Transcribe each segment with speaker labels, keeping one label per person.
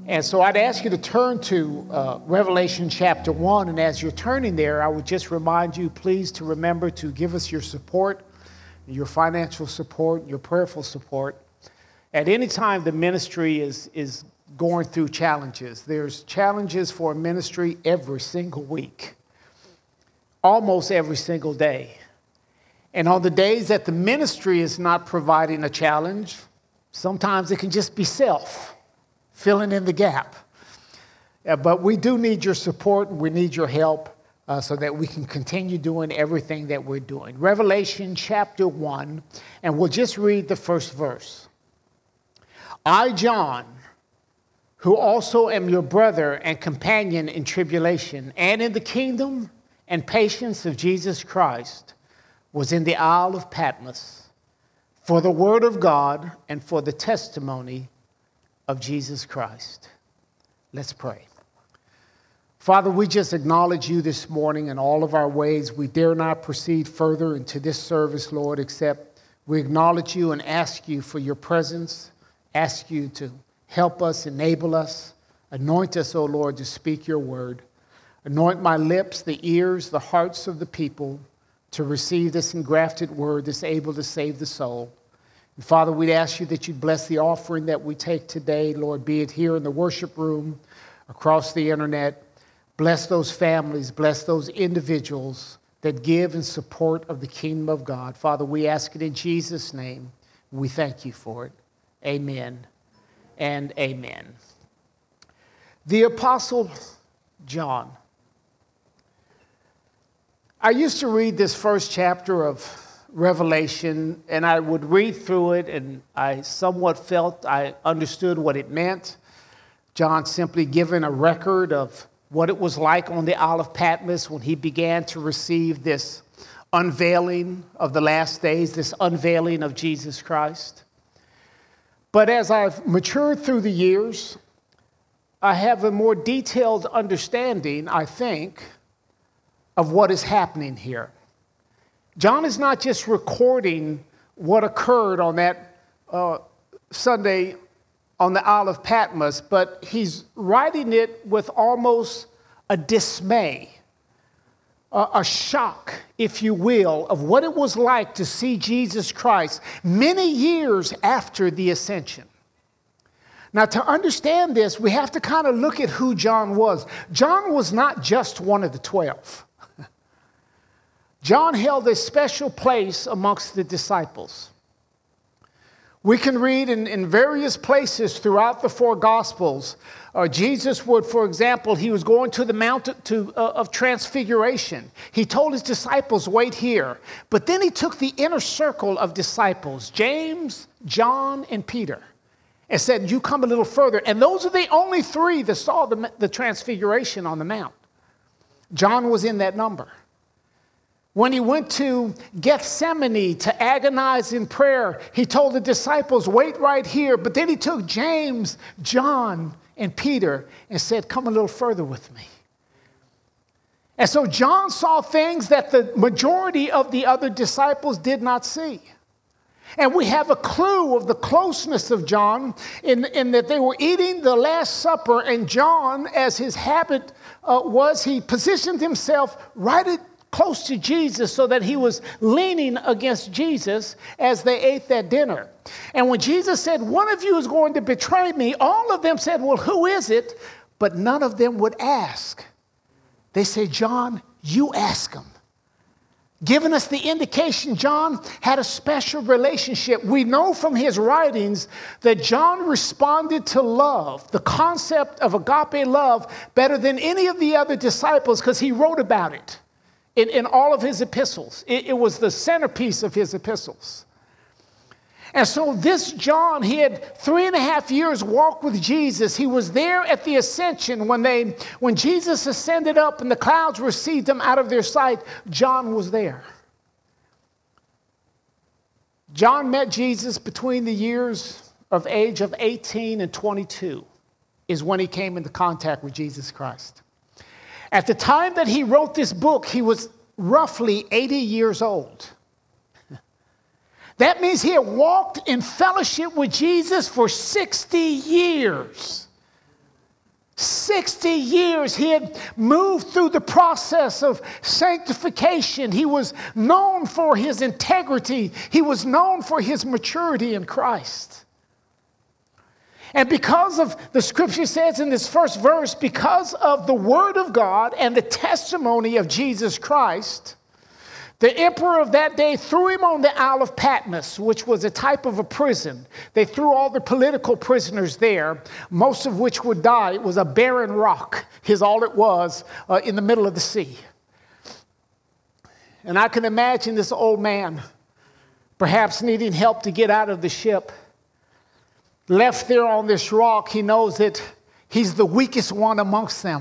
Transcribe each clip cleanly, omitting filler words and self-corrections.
Speaker 1: And so I'd ask you to turn to Revelation chapter 1. And as you're turning there, I would just remind you, please, to remember to give us your support, your financial support, your prayerful support. At any time the ministry is going through challenges. There's challenges for a ministry every single week, almost every single day. And on the days that the ministry is not providing a challenge, sometimes it can just be self, filling in the gap. But we do need your support and we need your help so that we can continue doing everything that we're doing. Revelation chapter 1, and we'll just read the first verse. I, John, who also am your brother and companion in tribulation and in the kingdom and patience of Jesus Christ, was in the Isle of Patmos for the word of God and for the testimony of Jesus Christ. Let's pray. Father, we just acknowledge you this morning in all of our ways. We dare not proceed further into this service, Lord, except we acknowledge you and ask you for your presence, ask you to help us, enable us, anoint us, O Lord, to speak your word. Anoint my lips, the ears, the hearts of the people to receive this engrafted word that's able to save the soul. And Father, we'd ask you that you'd bless the offering that we take today, Lord, be it here in the worship room, across the internet. Bless those families, bless those individuals that give in support of the kingdom of God. Father, we ask it in Jesus' name. We thank you for it. Amen and amen. The Apostle John. I used to read this first chapter of Revelation, and I would read through it, and I somewhat felt I understood what it meant. John simply giving a record of what it was like on the Isle of Patmos when he began to receive this unveiling of the last days, this unveiling of Jesus Christ. But as I've matured through the years, I have a more detailed understanding, I think, of what is happening here. John is not just recording what occurred on that Sunday on the Isle of Patmos, but he's writing it with almost a dismay, a shock, if you will, of what it was like to see Jesus Christ many years after the ascension. Now, to understand this, we have to kind of look at who John was. John was not just one of the 12. John held a special place amongst the disciples. We can read in various places throughout the four Gospels. Jesus would, for example, he was going to the Mount of Transfiguration. He told his disciples, wait here. But then he took the inner circle of disciples, James, John, and Peter, and said, you come a little further. And those are the only three that saw the Transfiguration on the Mount. John was in that number. When he went to Gethsemane to agonize in prayer, he told the disciples, wait right here. But then he took James, John, and Peter and said, come a little further with me. And so John saw things that the majority of the other disciples did not see. And we have a clue of the closeness of John in that they were eating the Last Supper, and John, as his habit was, he positioned himself right close to Jesus so that he was leaning against Jesus as they ate that dinner. And when Jesus said, one of you is going to betray me, all of them said, well, who is it? But none of them would ask. They said, John, you ask him. Giving us the indication John had a special relationship. We know from his writings that John responded to love, the concept of agape love, better than any of the other disciples because he wrote about it. In all of his epistles. It was the centerpiece of his epistles. And so this John, he had 3.5 years walk with Jesus. He was there at the ascension when Jesus ascended up and the clouds received him out of their sight. John was there. John met Jesus between the years of age of 18 and 22 is when he came into contact with Jesus Christ. At the time that he wrote this book, he was roughly 80 years old. That means he had walked in fellowship with Jesus for 60 years. 60 years he had moved through the process of sanctification. He was known for his integrity. He was known for his maturity in Christ. And because of, the scripture says in this first verse, because of the word of God and the testimony of Jesus Christ, the emperor of that day threw him on the Isle of Patmos, which was a type of a prison. They threw all the political prisoners there, most of which would die. It was a barren rock, is all it was, in the middle of the sea. And I can imagine this old man, perhaps needing help to get out of the ship. Left there on this rock, he knows that he's the weakest one amongst them.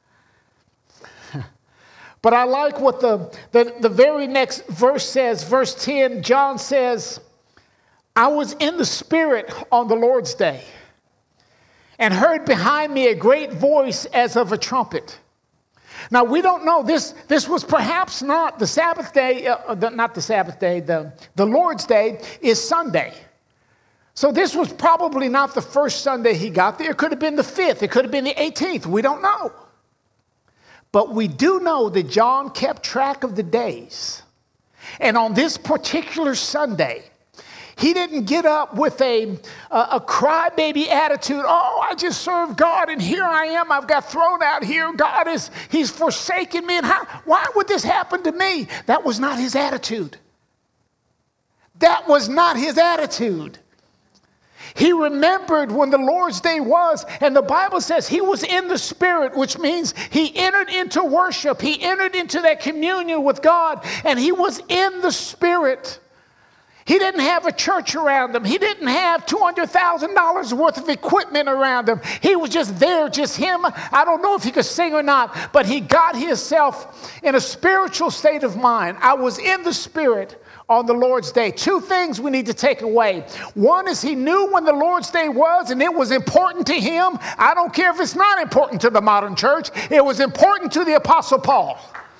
Speaker 1: But I like what the very next verse says. Verse 10, John says, I was in the Spirit on the Lord's day and heard behind me a great voice as of a trumpet. Now, we don't know. This was perhaps not the Sabbath day, the Lord's day is Sunday. So this was probably not the first Sunday he got there. It could have been the 5th. It could have been the 18th. We don't know. But we do know that John kept track of the days. And on this particular Sunday, he didn't get up with a crybaby attitude. Oh, I just served God and here I am. I've got thrown out here. He's forsaken me. And why would this happen to me? That was not his attitude. That was not his attitude. He remembered when the Lord's Day was, and the Bible says he was in the Spirit, which means he entered into worship. He entered into that communion with God, and he was in the Spirit. He didn't have a church around him. He didn't have $200,000 worth of equipment around him. He was just there, just him. I don't know if he could sing or not, but he got himself in a spiritual state of mind. I was in the Spirit on the Lord's Day. 2 things we need to take away. One is he knew when the Lord's Day was, and it was important to him. I don't care if it's not important to the modern church. It was important to the Apostle Paul.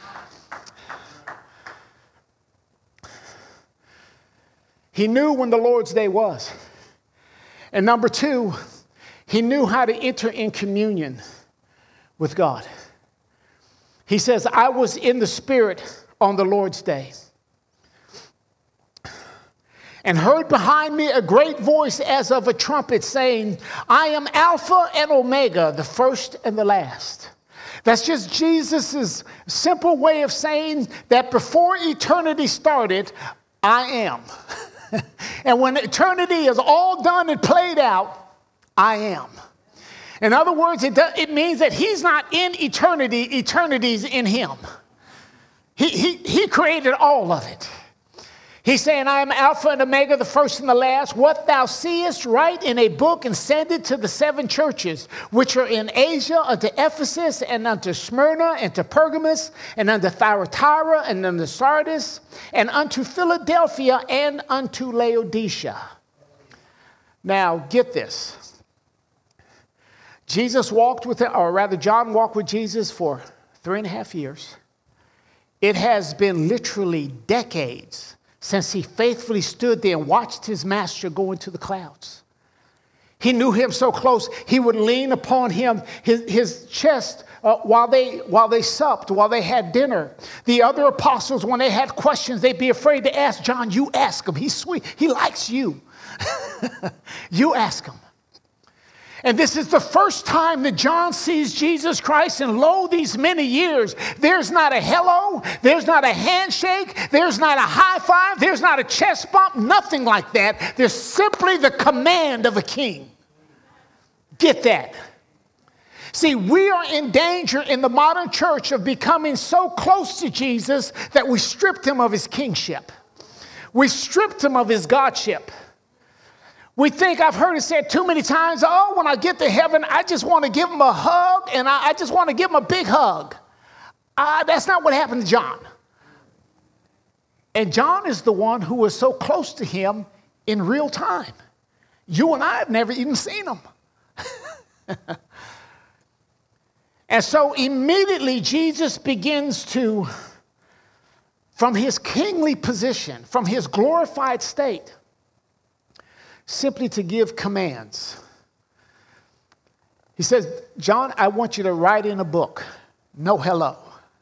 Speaker 1: He knew when the Lord's Day was. And number 2, he knew how to enter in communion with God. He says, I was in the Spirit on the Lord's Day and heard behind me a great voice as of a trumpet saying, I am Alpha and Omega, the first and the last. That's just Jesus' simple way of saying that before eternity started, I am. And when eternity is all done and played out, I am. In other words, it means that he's not in eternity, eternity's in him. He created all of it. He's saying, I am Alpha and Omega, the first and the last. What thou seest, write in a book and send it to the 7 churches, which are in Asia, unto Ephesus, and unto Smyrna, and to Pergamos, and unto Thyatira, and unto Sardis, and unto Philadelphia, and unto Laodicea. Now, get this. John walked with Jesus for 3.5 years. It has been literally decades since he faithfully stood there and watched his master go into the clouds. He knew him so close, he would lean upon him, his chest while they supped, while they had dinner. The other apostles, when they had questions, they'd be afraid to ask John. You ask him. He's sweet. He likes you. You ask him. And this is the first time that John sees Jesus Christ, and lo, these many years, there's not a hello, there's not a handshake, there's not a high five, there's not a chest bump, nothing like that. There's simply the command of a king. Get that? See, we are in danger in the modern church of becoming so close to Jesus that we stripped him of his kingship. We stripped him of his godship. We think, I've heard it said too many times, oh, when I get to heaven, I just want to give him a hug, and I just want to give him a big hug. That's not what happened to John. And John is the one who was so close to him in real time. You and I have never even seen him. And so immediately Jesus begins to, from his kingly position, from his glorified state, simply to give commands. He says, John, I want you to write in a book, no hello.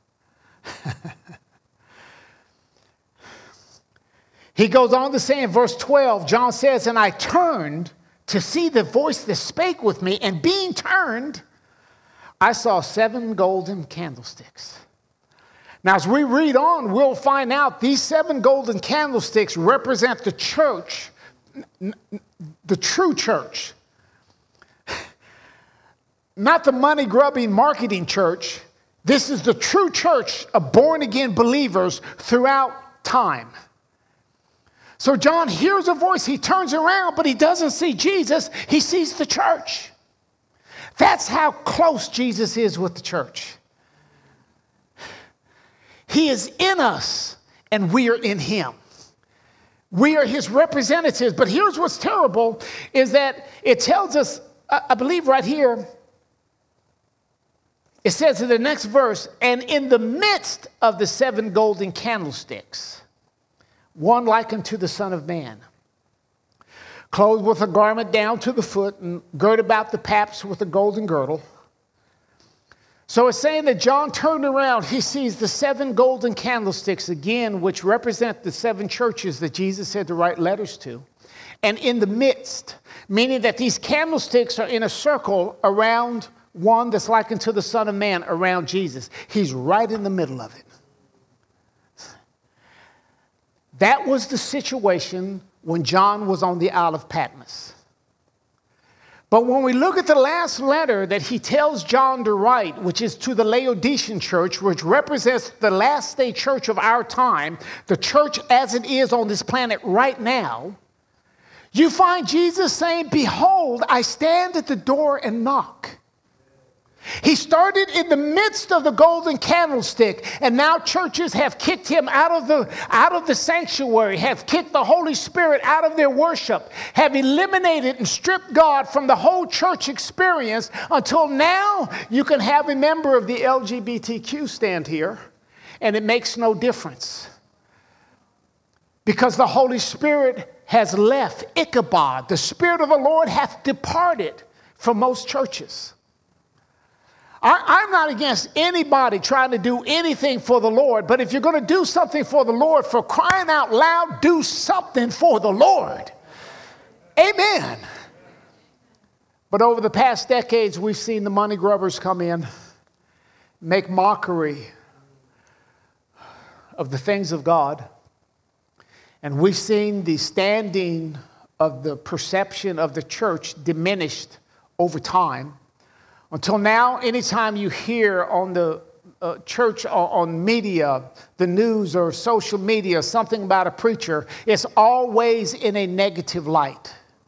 Speaker 1: He goes on to say in verse 12, John says, and I turned to see the voice that spake with me, and being turned, I saw 7 golden candlesticks. Now, as we read on, we'll find out these 7 golden candlesticks represent the church, the true church. Not the money-grubbing marketing church. This is the true church of born-again believers throughout time. So John hears a voice. He turns around, but he doesn't see Jesus. He sees the church. That's how close Jesus is with the church. He is in us, and we are in him. We are his representatives. But here's what's terrible, is that it tells us, I believe right here, it says in the next verse, and in the midst of the 7 golden candlesticks, one like unto the Son of Man, clothed with a garment down to the foot and girt about the paps with a golden girdle. So it's saying that John turned around. He sees the 7 golden candlesticks again, which represent the 7 churches that Jesus had to write letters to. And in the midst, meaning that these candlesticks are in a circle around one that's like unto the Son of Man, around Jesus. He's right in the middle of it. That was the situation when John was on the Isle of Patmos. But when we look at the last letter that he tells John to write, which is to the Laodicean church, which represents the last day church of our time, the church as it is on this planet right now, you find Jesus saying, behold, I stand at the door and knock. He started in the midst of the golden candlestick, and now churches have kicked him out of the sanctuary, have kicked the Holy Spirit out of their worship, have eliminated and stripped God from the whole church experience until now you can have a member of the LGBTQ stand here, and it makes no difference. Because the Holy Spirit has left. Ichabod, the Spirit of the Lord hath departed from most churches. I'm not against anybody trying to do anything for the Lord, but if you're going to do something for the Lord, for crying out loud, do something for the Lord. Amen. But over the past decades, we've seen the money grubbers come in, make mockery of the things of God. And we've seen the standing of the perception of the church diminished over time. Until now, anytime you hear on the church or on media, the news or social media, something about a preacher, it's always in a negative light.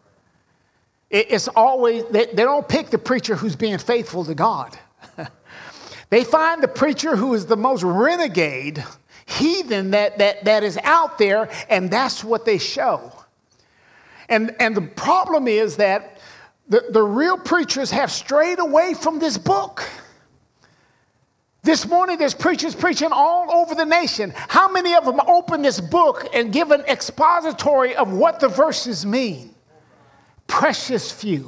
Speaker 1: It's always, they don't pick the preacher who's being faithful to God. They find the preacher who is the most renegade, heathen that is out there, and that's what they show. And the problem is that the real preachers have strayed away from this book. This morning, there's preachers preaching all over the nation. How many of them open this book and give an expository of what the verses mean? Precious few.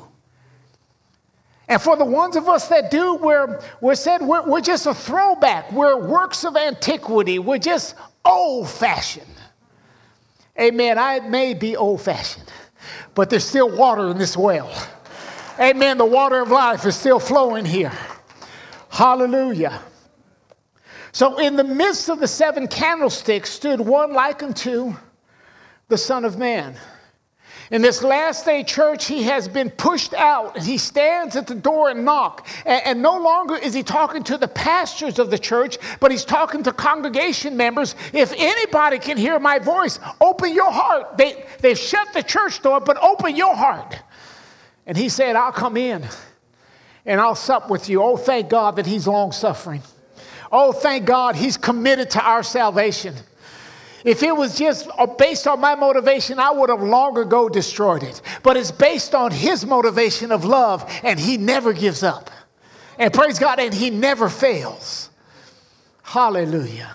Speaker 1: And for the ones of us that do, we're just a throwback. We're works of antiquity. We're just old-fashioned. Amen. I may be old-fashioned, but there's still water in this well. Amen. The water of life is still flowing here. Hallelujah. So in the midst of the 7 candlesticks stood one like unto the Son of Man. In this last day church, he has been pushed out, and he stands at the door and knocks. And no longer is he talking to the pastors of the church, but he's talking to congregation members. If anybody can hear my voice, open your heart. They've shut the church door, but open your heart. And he said, I'll come in and I'll sup with you. Oh, thank God that he's long-suffering. Oh, thank God he's committed to our salvation. If it was just based on my motivation, I would have long ago destroyed it. But it's based on his motivation of love, and he never gives up. And praise God, and he never fails. Hallelujah.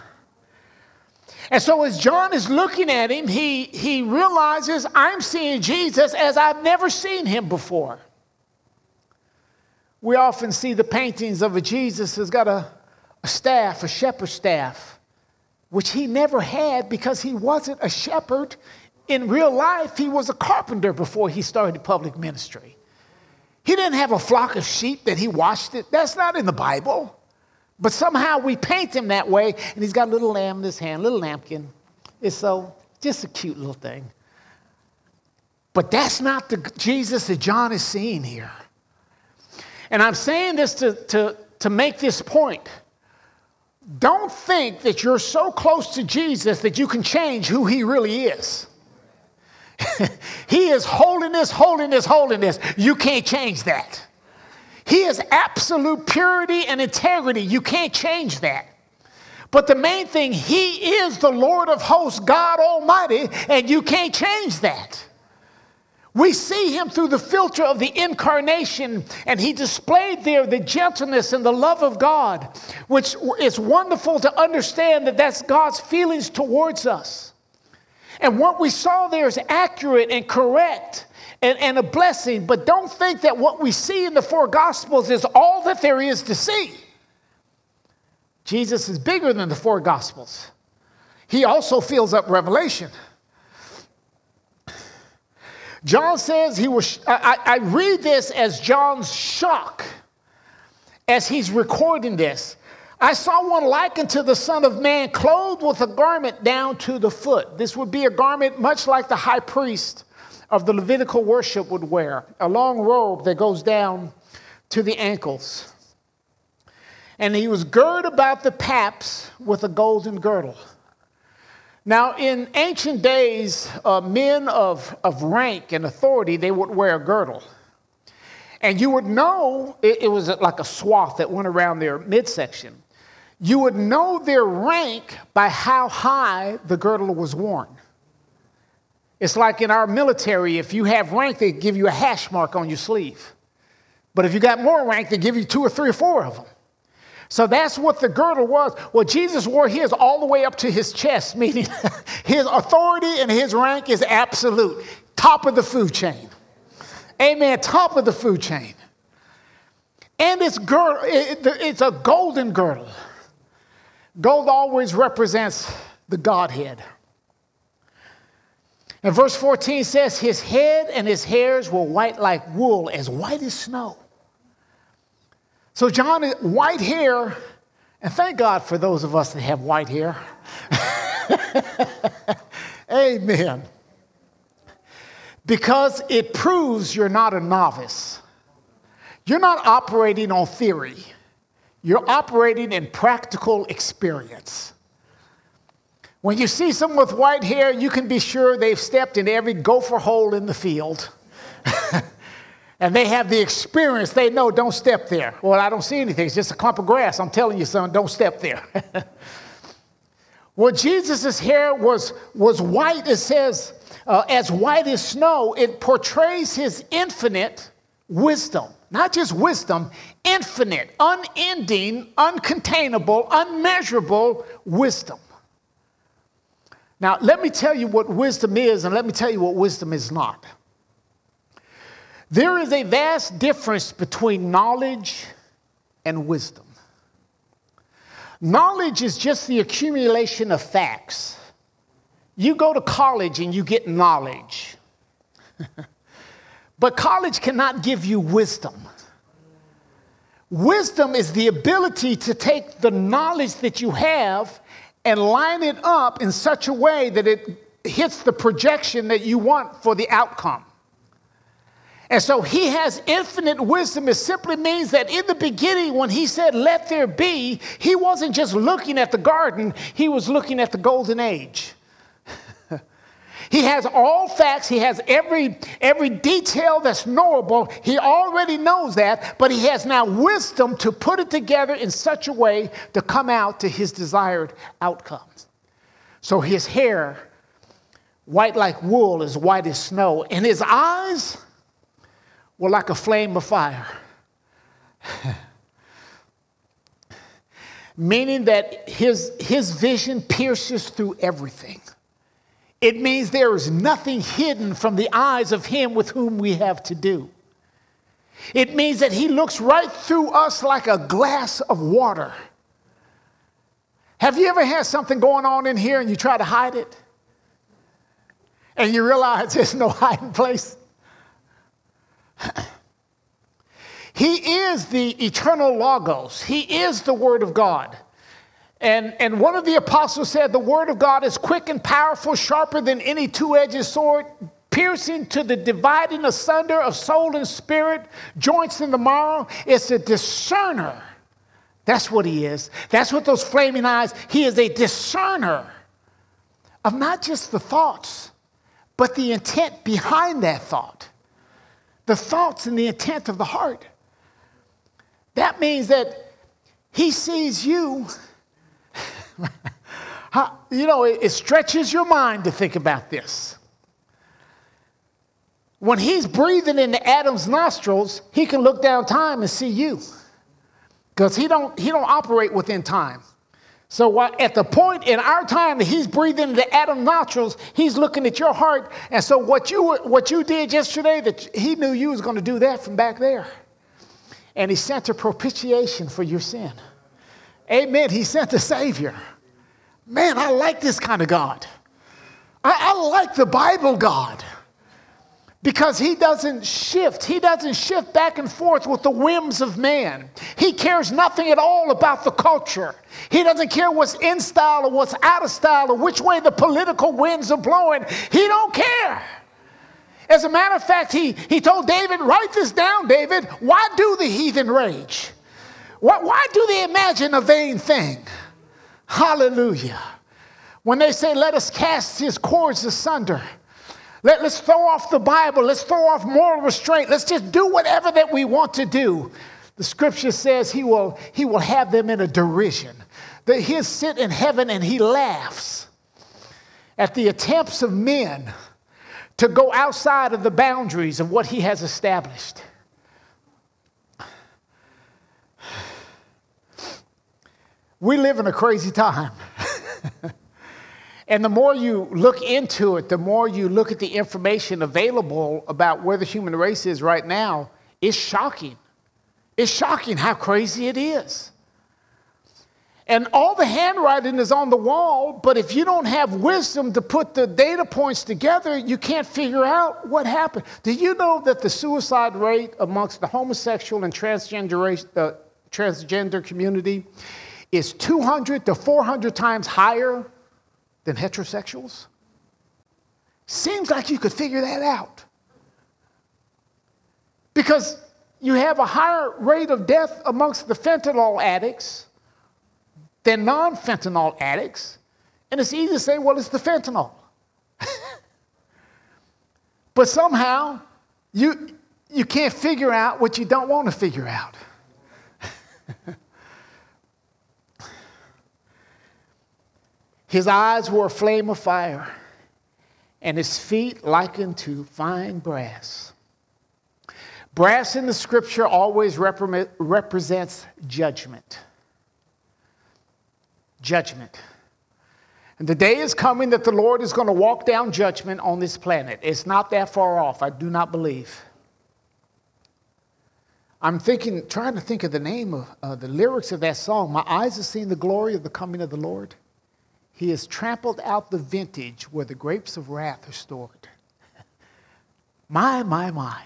Speaker 1: And so as John is looking at him, he realizes, I'm seeing Jesus as I've never seen him before. We often see the paintings of a Jesus who's got a staff, a shepherd's staff, which he never had because he wasn't a shepherd. In real life, he was a carpenter before he started public ministry. He didn't have a flock of sheep that he watched it. That's not in the Bible. But somehow we paint him that way, and he's got a little lamb in his hand, little lambkin. It's so just a cute little thing. But that's not the Jesus that John is seeing here. And I'm saying this to make this point. Don't think that you're so close to Jesus that you can change who he really is. He is holiness, holiness, holiness. You can't change that. He is absolute purity and integrity. You can't change that. But the main thing, he is the Lord of hosts, God Almighty, and you can't change that. We see him through the filter of the incarnation, and he displayed there the gentleness and the love of God, which is wonderful to understand that that's God's feelings towards us. And what we saw there is accurate and correct and a blessing, but don't think that what we see in the four Gospels is all that there is to see. Jesus is bigger than the four Gospels. He also fills up Revelation. John says he was, I read this as John's shock as he's recording this. I saw one likened to the Son of Man, clothed with a garment down to the foot. This would be a garment much like the high priest of the Levitical worship would wear, a long robe that goes down to the ankles. And he was girded about the paps with a golden girdle. Now, in ancient days, men of rank and authority, they would wear a girdle. And you would know, it was like a swath that went around their midsection. You would know their rank by how high the girdle was worn. It's like in our military, if you have rank, they give you a hash mark on your sleeve. But if you got more rank, they give you 2 or 3 or 4 of them. So that's what the girdle was. Well, Jesus wore his all the way up to his chest, meaning his authority and his rank is absolute. Top of the food chain. Amen. Top of the food chain. And it's a golden girdle. Gold always represents the Godhead. And verse 14 says, his head and his hairs were white like wool, as white as snow. So John, white hair, and thank God for those of us that have white hair. Amen. Because it proves you're not a novice. You're not operating on theory. You're operating in practical experience. When you see someone with white hair, you can be sure they've stepped in every gopher hole in the field. And they have the experience. They know, don't step there. Well, I don't see anything. It's just a clump of grass. I'm telling you, son, don't step there. Well, Jesus' hair was white, it says, as white as snow. It portrays his infinite wisdom. Not just wisdom, infinite, unending, uncontainable, unmeasurable wisdom. Now, let me tell you what wisdom is, and let me tell you what wisdom is not. There is a vast difference between knowledge and wisdom. Knowledge is just the accumulation of facts. You go to college and you get knowledge. But college cannot give you wisdom. Wisdom is the ability to take the knowledge that you have and line it up in such a way that it hits the projection that you want for the outcome. And so he has infinite wisdom. It simply means that in the beginning, when he said, let there be, he wasn't just looking at the garden, he was looking at the golden age. He has all facts. He has every detail that's knowable. He already knows that, but he has now wisdom to put it together in such a way to come out to his desired outcome. So his hair, white like wool, is white as snow, and his eyes were like a flame of fire. Meaning that his vision pierces through everything. It means there is nothing hidden from the eyes of him with whom we have to do. It means that he looks right through us like a glass of water. Have you ever had something going on in here and you try to hide it? And you realize there's no hiding place? He is the eternal Logos. He is the Word of God. And one of the apostles said, the Word of God is quick and powerful, sharper than any two-edged sword, piercing to the dividing asunder of soul and spirit, joints and the marrow. It's a discerner. That's what he is. That's what those flaming eyes, he is a discerner of not just the thoughts, but the intent behind that thought. The thoughts and the intent of the heart. That means that he sees you. It stretches your mind to think about this. When he's breathing into Adam's nostrils, he can look down time and see you. Because he don't operate within time. So at the point in our time that he's breathing into Adam's nostrils, he's looking at your heart. And so what you did yesterday, that he knew you was going to do that from back there. And he sent a propitiation for your sin. Amen. He sent a Savior. Man, I like this kind of God. I like the Bible God. Because he doesn't shift. He doesn't shift back and forth with the whims of man. He cares nothing at all about the culture. He doesn't care what's in style or what's out of style or which way the political winds are blowing. He don't care. As a matter of fact, he told David, write this down, David. Why do the heathen rage? Why do they imagine a vain thing? Hallelujah. When they say, let us cast his cords asunder. Let's throw off the Bible. Let's throw off moral restraint. Let's just do whatever that we want to do. The scripture says he will have them in a derision. That he'll sit in heaven and he laughs at the attempts of men to go outside of the boundaries of what he has established. We live in a crazy time. And the more you look into it, the more you look at the information available about where the human race is right now, it's shocking. It's shocking how crazy it is. And all the handwriting is on the wall, but if you don't have wisdom to put the data points together, you can't figure out what happened. Do you know that the suicide rate amongst the homosexual and transgender community is 200 to 400 times higher than heterosexuals? Seems like you could figure that out. Because you have a higher rate of death amongst the fentanyl addicts than non-fentanyl addicts. And it's easy to say, well, it's the fentanyl. But somehow, you can't figure out what you don't want to figure out. His eyes were a flame of fire, and his feet likened to fine brass. Brass in the scripture always represents judgment. Judgment. And the day is coming that the Lord is going to walk down judgment on this planet. It's not that far off, I do not believe. I'm trying to think of the name of the lyrics of that song. My eyes have seen the glory of the coming of the Lord. He has trampled out the vintage where the grapes of wrath are stored. My, my, my.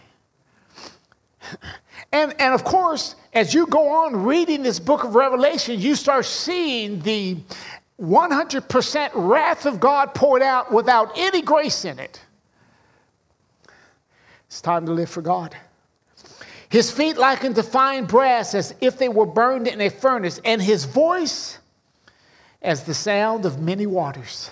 Speaker 1: And of course, as you go on reading this book of Revelation, you start seeing the 100% wrath of God poured out without any grace in it. It's time to live for God. His feet likened to fine brass as if they were burned in a furnace, and his voice as the sound of many waters.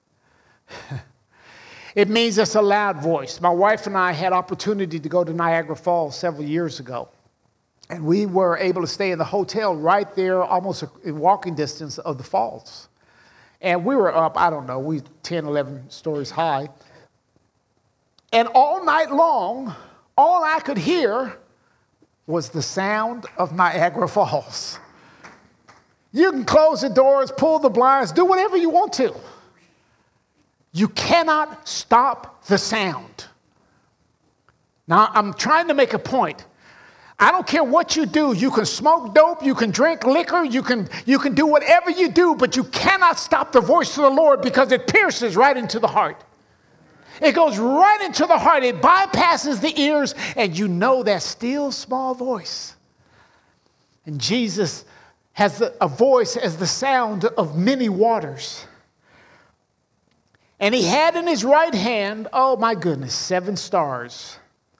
Speaker 1: It means it's a loud voice. My wife and I had opportunity to go to Niagara Falls several years ago. And we were able to stay in the hotel right there, almost in walking distance of the falls. And we were up, 10, 11 stories high. And all night long, all I could hear was the sound of Niagara Falls. You can close the doors, pull the blinds, do whatever you want to. You cannot stop the sound. Now, I'm trying to make a point. I don't care what you do. You can smoke dope, you can drink liquor, you can do whatever you do, but you cannot stop the voice of the Lord because it pierces right into the heart. It goes right into the heart. It bypasses the ears, and you know that still small voice. And Jesus has a voice as the sound of many waters. And he had in his right hand, oh my goodness, 7 stars.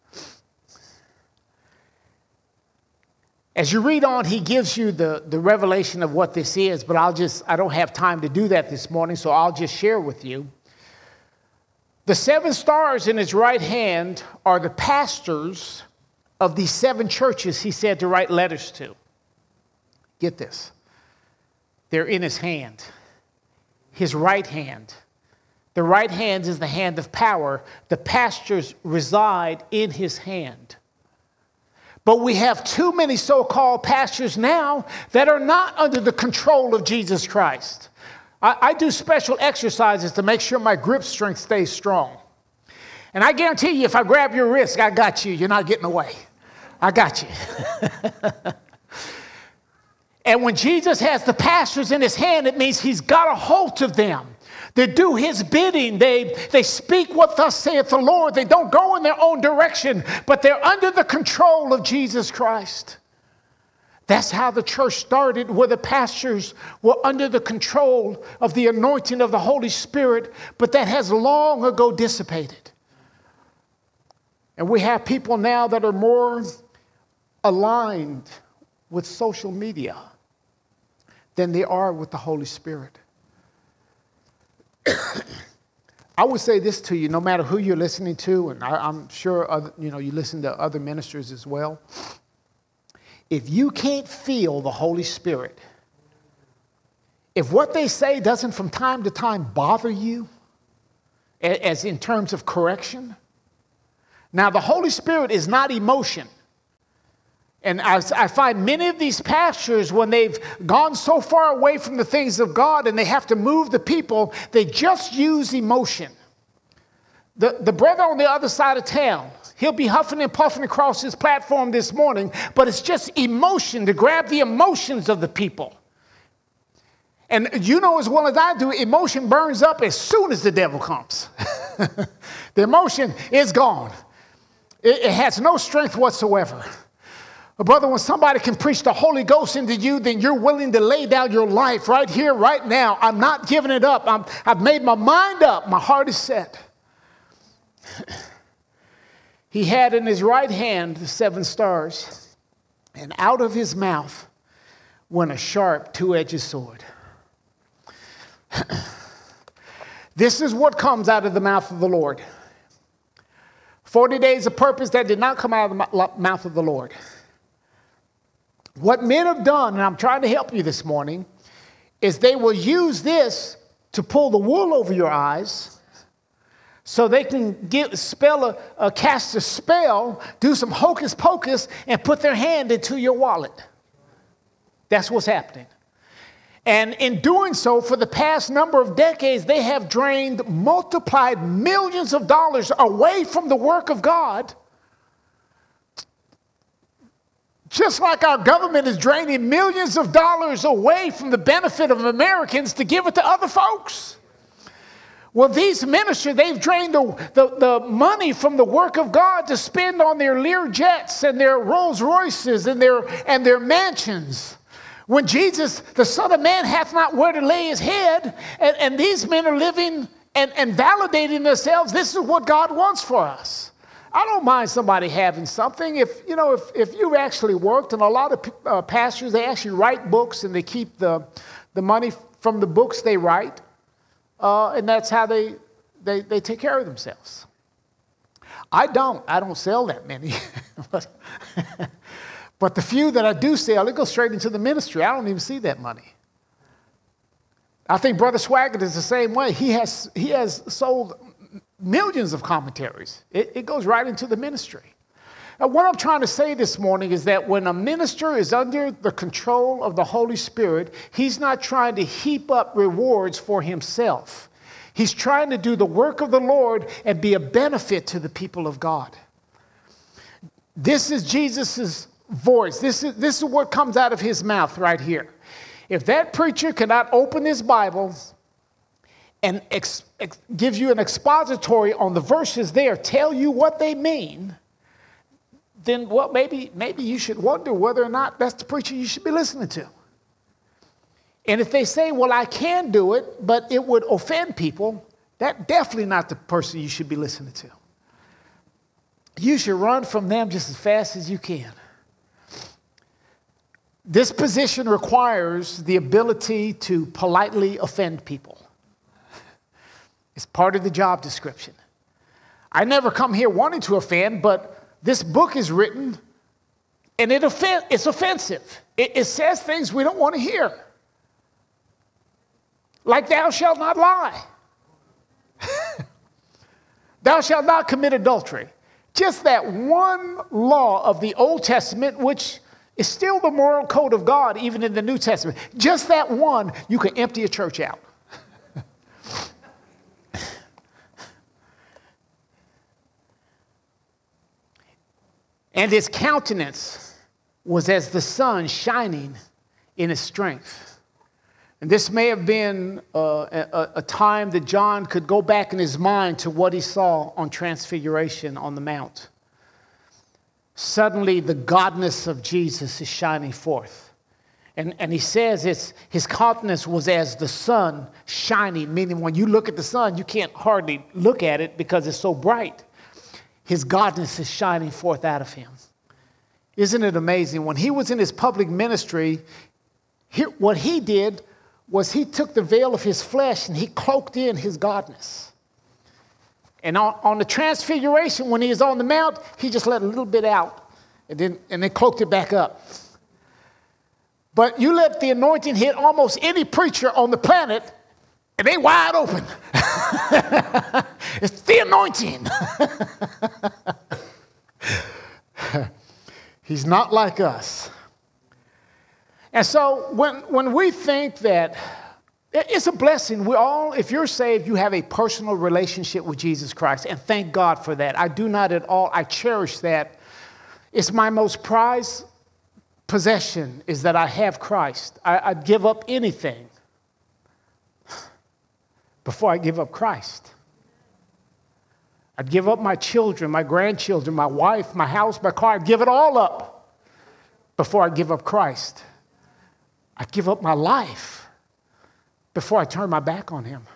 Speaker 1: As you read on, he gives you the revelation of what this is, but I don't have time to do that this morning, so I'll just share with you. The 7 stars in his right hand are the pastors of these 7 churches he said to write letters to. Get this. They're in his hand, his right hand. The right hand is the hand of power. The pastors reside in his hand. But we have too many so-called pastors now that are not under the control of Jesus Christ. I do special exercises to make sure my grip strength stays strong. And I guarantee you, if I grab your wrist, I got you. You're not getting away. I got you. And when Jesus has the pastors in his hand, it means he's got a hold of them. They do his bidding. They speak what thus saith the Lord. They don't go in their own direction, but they're under the control of Jesus Christ. That's how the church started, where the pastors were under the control of the anointing of the Holy Spirit, but that has long ago dissipated. And we have people now that are more aligned with social media than they are with the Holy Spirit. I would say this to you, no matter who you're listening to, and I'm sure you listen to other ministers as well. If you can't feel the Holy Spirit, if what they say doesn't from time to time bother you, as in terms of correction, now the Holy Spirit is not emotion. And I find many of these pastors, when they've gone so far away from the things of God and they have to move the people, they just use emotion. The brother on the other side of town, he'll be huffing and puffing across his platform this morning, but it's just emotion, to grab the emotions of the people. And you know as well as I do, emotion burns up as soon as the devil comes. The emotion is gone. It has no strength whatsoever. But brother, when somebody can preach the Holy Ghost into you, then you're willing to lay down your life right here, right now. I'm not giving it up. I've made my mind up. My heart is set. He had in his right hand the 7 stars, and out of his mouth went a sharp 2-edged sword. This is what comes out of the mouth of the Lord. 40 days of purpose that did not come out of the mouth of the Lord. What men have done, and I'm trying to help you this morning, is they will use this to pull the wool over your eyes so they can cast a spell, do some hocus pocus, and put their hand into your wallet. That's what's happening. And in doing so, for the past number of decades, they have drained multiplied millions of dollars away from the work of God. Just like our government is draining millions of dollars away from the benefit of Americans to give it to other folks. Well, these ministers, they've drained the money from the work of God to spend on their Lear jets and their Rolls Royces and their mansions. When Jesus, the Son of Man, hath not where to lay his head, and these men are living and validating themselves, this is what God wants for us. I don't mind somebody having something. If you've actually worked, and a lot of pastors, they actually write books and they keep the money from the books they write, and that's how they take care of themselves. I don't sell that many, but the few that I do sell, it goes straight into the ministry. I don't even see that money. I think Brother Swaggart is the same way. He has sold millions of commentaries. It goes right into the ministry. Now, what I'm trying to say this morning is that when a minister is under the control of the Holy Spirit, he's not trying to heap up rewards for himself. He's trying to do the work of the Lord and be a benefit to the people of God. This is Jesus' voice, this is what comes out of his mouth right here. If that preacher cannot open his Bible and give you an expository on the verses there, tell you what they mean, then well, maybe you should wonder whether or not that's the preacher you should be listening to. And if they say, well, I can do it, but it would offend people, that's definitely not the person you should be listening to. You should run from them just as fast as you can. This position requires the ability to politely offend people. It's part of the job description. I never come here wanting to offend, but this book is written and it's offensive. It says things we don't want to hear. Like thou shalt not lie. Thou shalt not commit adultery. Just that one law of the Old Testament, which is still the moral code of God, even in the New Testament. Just that one, you can empty a church out. And his countenance was as the sun shining in his strength. And this may have been a time that John could go back in his mind to what he saw on Transfiguration on the Mount. Suddenly, the godness of Jesus is shining forth. And he says his countenance was as the sun shining, meaning when you look at the sun, you can't hardly look at it because it's so bright. His godness is shining forth out of him. Isn't it amazing? When he was in his public ministry, what he did was he took the veil of his flesh and he cloaked in his godness. And on the Transfiguration, when he was on the Mount, he just let a little bit out and then cloaked it back up. But you let the anointing hit almost any preacher on the planet, and they wide open. It's the anointing. He's not like us. And so when we think that it's a blessing, we all, if you're saved, you have a personal relationship with Jesus Christ, and thank God for that. I do not at all, I cherish that. It's my most prized possession is that I have Christ. I'd give up anything before I give up Christ. I'd give up my children, my grandchildren, my wife, my house, my car. I'd give it all up before I give up Christ. I'd give up my life before I turn my back on him.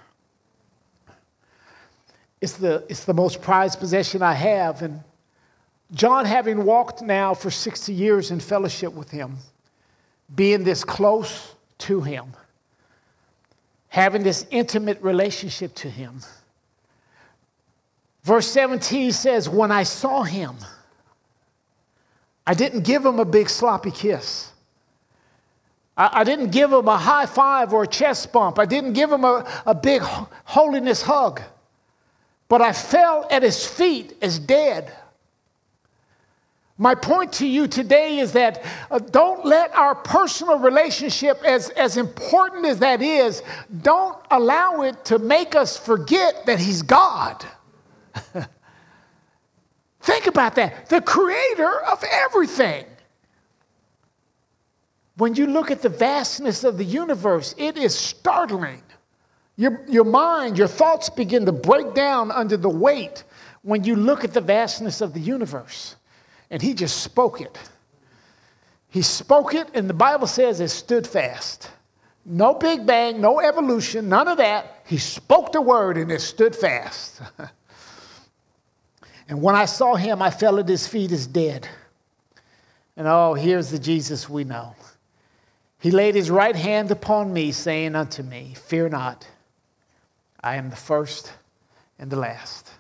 Speaker 1: It's the most prized possession I have. And John, having walked now for 60 years in fellowship with him, being this close to him, having this intimate relationship to him. Verse 17 says, when I saw him, I didn't give him a big sloppy kiss. I didn't give him a high five or a chest bump. I didn't give him a big holiness hug. But I fell at his feet as dead. My point to you today is that don't let our personal relationship, as important as that is, don't allow it to make us forget that he's God. Think about that. The creator of everything. When you look at the vastness of the universe, it is startling. Your mind, your thoughts begin to break down under the weight when you look at the vastness of the universe. And he just spoke it. He spoke it, and the Bible says it stood fast. No Big Bang, no evolution, none of that. He spoke the word, and it stood fast. And when I saw him, I fell at his feet as dead. And oh, here's the Jesus we know. He laid his right hand upon me, saying unto me, fear not, I am the first and the last.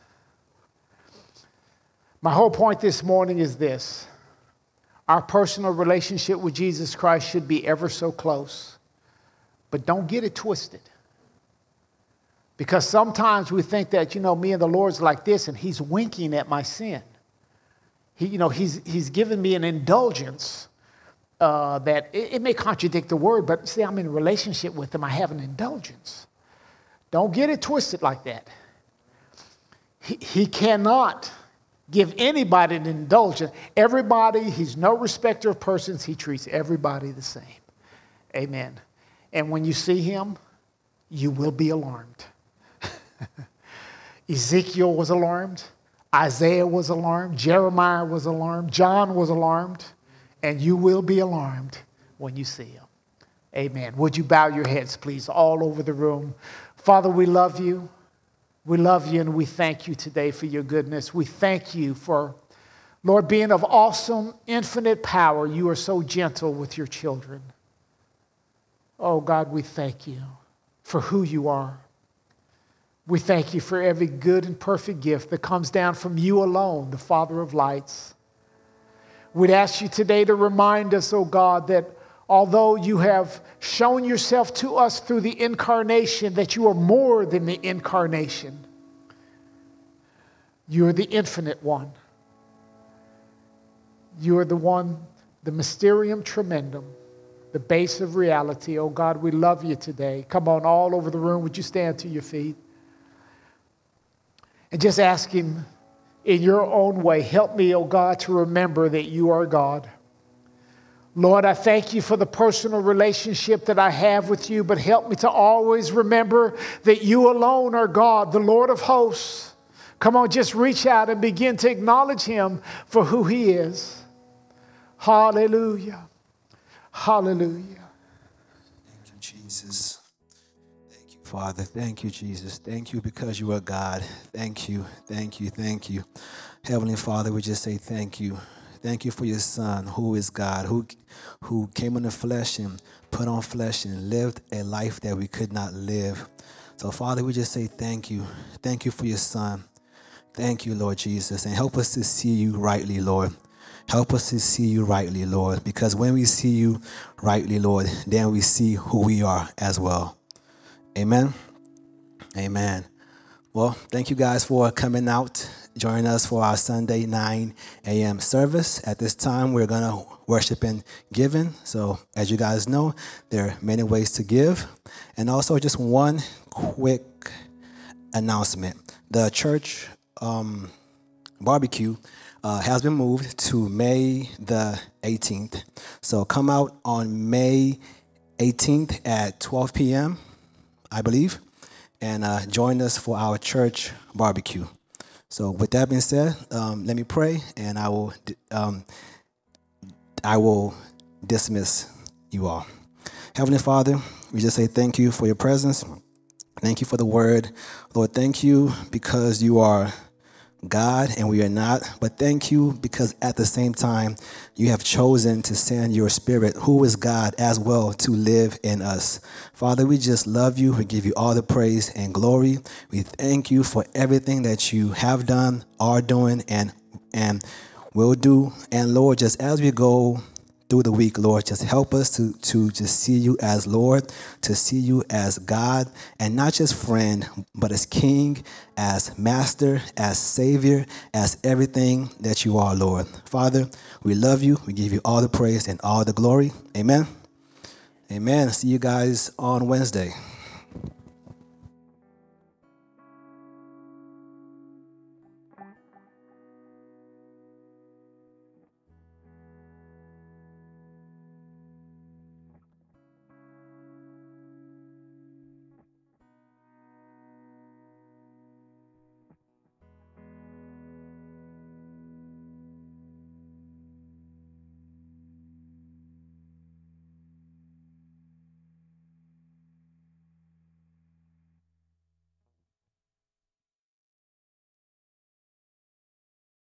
Speaker 1: My whole point this morning is this. Our personal relationship with Jesus Christ should be ever so close. But don't get it twisted. Because sometimes we think that, me and the Lord's like this, and he's winking at my sin. He's given me an indulgence that it may contradict the word, but see, I'm in a relationship with him. I have an indulgence. Don't get it twisted like that. He cannot give anybody an indulgence. Everybody, he's no respecter of persons. He treats everybody the same. Amen. And when you see him, you will be alarmed. Ezekiel was alarmed. Isaiah was alarmed. Jeremiah was alarmed. John was alarmed. And you will be alarmed when you see him. Amen. Would you bow your heads, please, all over the room? Father, we love you. We love you and we thank you today for your goodness. We thank you for, Lord, being of awesome, infinite power. You are so gentle with your children. Oh, God, we thank you for who you are. We thank you for every good and perfect gift that comes down from you alone, the Father of lights. We'd ask you today to remind us, oh God, that although you have shown yourself to us through the incarnation, that you are more than the incarnation. You are the infinite one. You are the one, the mysterium tremendum, the base of reality. Oh God, we love you today. Come on, all over the room, would you stand to your feet? And just ask him in your own way, help me, oh God, to remember that you are God. Lord, I thank you for the personal relationship that I have with you, but help me to always remember that you alone are God, the Lord of hosts. Come on, just reach out and begin to acknowledge him for who he is. Hallelujah. Hallelujah.
Speaker 2: Thank you, Jesus. Thank you, Father. Thank you, Jesus. Thank you because you are God. Thank you. Thank you. Thank you. Heavenly Father, we just say thank you. Thank you for your Son, who is God, who came in the flesh and put on flesh and lived a life that we could not live. So, Father, we just say thank you. Thank you for your Son. Thank you, Lord Jesus. And help us to see you rightly, Lord. Help us to see you rightly, Lord. Because when we see you rightly, Lord, then we see who we are as well. Amen. Amen. Well, thank you guys for coming out, joining us for our Sunday 9 a.m. service. At this time, we're going to worship and giving. So as you guys know, there are many ways to give. And also just one quick announcement. The church barbecue has been moved to May the 18th. So come out on May 18th at 12 p.m., I believe, and join us for our church barbecue. So with that being said, let me pray, and I will dismiss you all. Heavenly Father, we just say thank you for your presence. Thank you for the word. Lord, thank you because you are God and we are not, but thank you because at the same time you have chosen to send your Spirit, who is God as well, to live in us. Father, we just love you. We give you all the praise and glory. We thank you for everything that you have done, are doing, and will do. And Lord, just as we go through the week, Lord, just help us to just see you as Lord, to see you as God, and not just friend, but as King, as Master, as Savior, as everything that you are, Lord. Father, we love you. We give you all the praise and all the glory. Amen. Amen. See you guys on Wednesday.